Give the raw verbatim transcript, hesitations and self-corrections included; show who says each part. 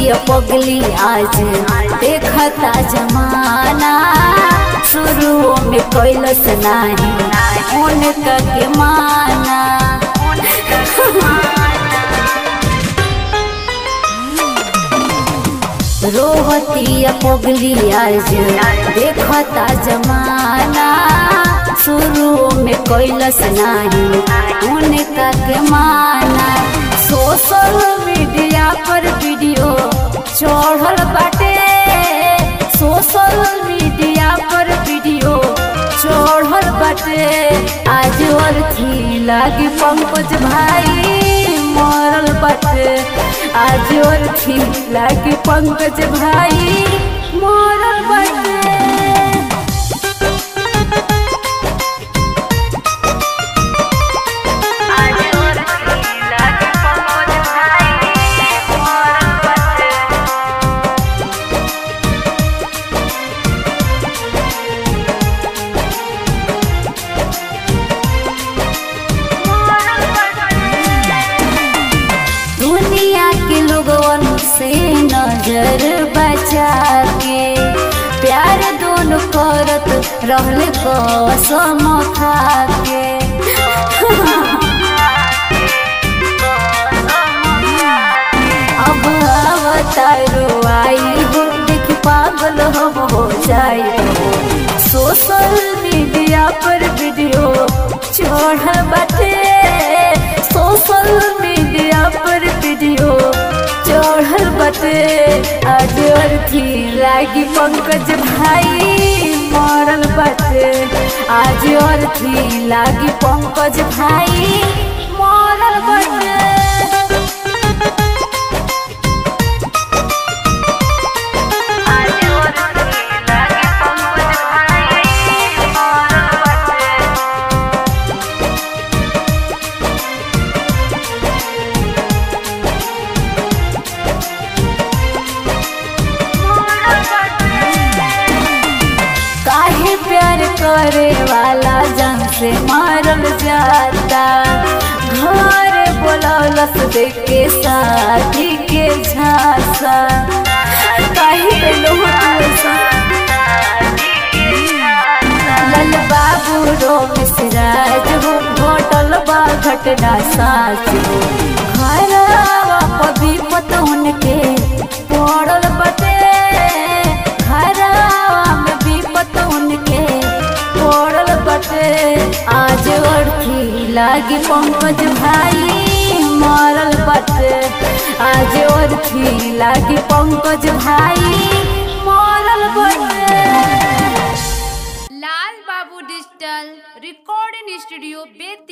Speaker 1: पगली आज देखता जमाना, शुरू में कैलस नाही उनका के माना। रोहती पगली आज देखता जमाना, शुरू में कैलस नाही उनका के माना। सोशल मीडिया पर वीडियो चढ़ल बाटे, सोशल मीडिया पर वीडियो चढ़ल बाटे। आज अर्थी लागी पंकज भाई मरल बाटे, आज अर्थी लागी पंकज भाई मरल बाटे। से नजर बचा के प्यार दोनों करत रहल कसम खा के। अब अवतारो आई हो देख पागल हम हो जाए। सोशल मीडिया पर वीडियो चढ़ल बाटे, सोशल मीडिया पर वीडियो चढ़ल बाटे। आज अर्थी लागी पंकज भाई मरल बाटे, आज अर्थी लागी पंकज भाई मरल बाटे। करे वाला जान से मारल जाता, घर बोलौलस देख के शादी के झांसा। कहीं लल बाबू रो मिसराज हो घटल बा घटना साच हो। घरवा पभी पतौन के पड़ल बटे, घरवा में भी पतौन के पड़ल बटे। आज अर्थी लागी पंकज भाई मरल बटे, आज अर्थी लागी पंकज भाई मरल बटे।
Speaker 2: लाल बाबू डिजिटल रिकॉर्डिंग स्टूडियो बेती।